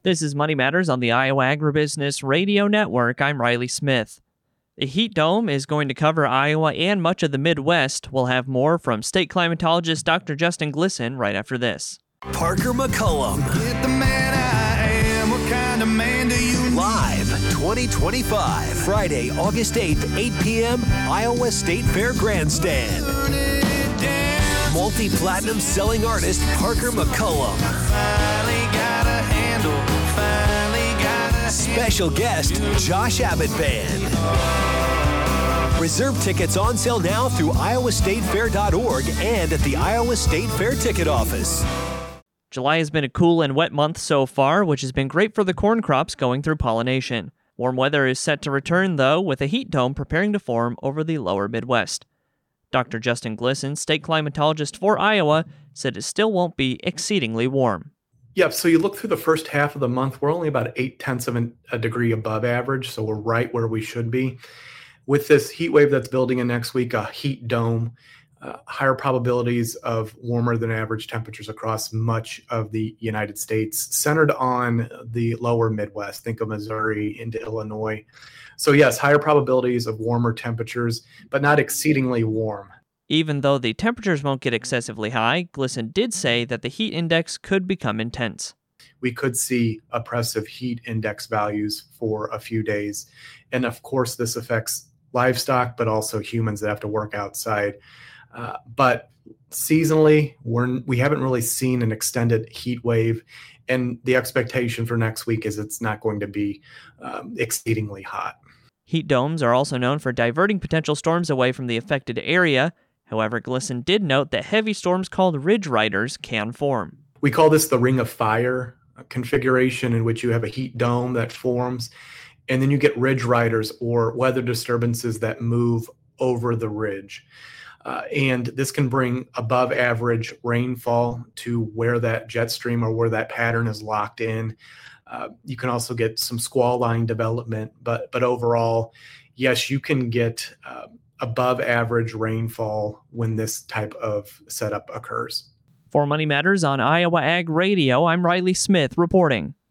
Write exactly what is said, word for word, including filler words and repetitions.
This is Money Matters on the Iowa Agribusiness Radio Network. I'm Riley Smith. The heat dome is going to cover Iowa and much of the Midwest. We'll have more from state climatologist Doctor Justin Glisson right after this. Parker McCullum. Get the man I am. What kind of man do you need? Live twenty twenty-five, Friday, August eighth, eight p.m., Iowa State Fair Grandstand. Multi-platinum selling artist Parker McCullum. Finally got a handle. Finally got a Special guest, Josh Abbott Band. Reserve tickets on sale now through iowa state fair dot org and at the Iowa State Fair ticket office. July has been a cool and wet month so far, which has been great for the corn crops going through pollination. Warm weather is set to return, though, with a heat dome preparing to form over the lower Midwest. Doctor Justin Glisson, state climatologist for Iowa, said it still won't be exceedingly warm. Yep, so you look through the first half of the month, we're only about eight tenths of an, a degree above average, so we're right where we should be. With this heat wave that's building in next week, a heat dome, uh, higher probabilities of warmer than average temperatures across much of the United States, centered on the lower Midwest. Think of Missouri into Illinois. So yes, higher probabilities of warmer temperatures, but not exceedingly warm. Even though the temperatures won't get excessively high, Glisson did say that the heat index could become intense. We could see oppressive heat index values for a few days. And of course, this affects livestock, but also humans that have to work outside. Uh, but seasonally, we're, we haven't really seen an extended heat wave. And the expectation for next week is it's not going to be um, exceedingly hot. Heat domes are also known for diverting potential storms away from the affected area. However, Glisson did note that heavy storms called ridge riders can form. We call this the ring of fire configuration, in which you have a heat dome that forms, and then you get ridge riders or weather disturbances that move over the ridge. Uh, and this can bring above average rainfall to where that jet stream or where that pattern is locked in. Uh, you can also get some squall line development, but but overall, yes, you can get uh, above average rainfall when this type of setup occurs. For Money Matters on Iowa Ag Radio, I'm Riley Smith reporting.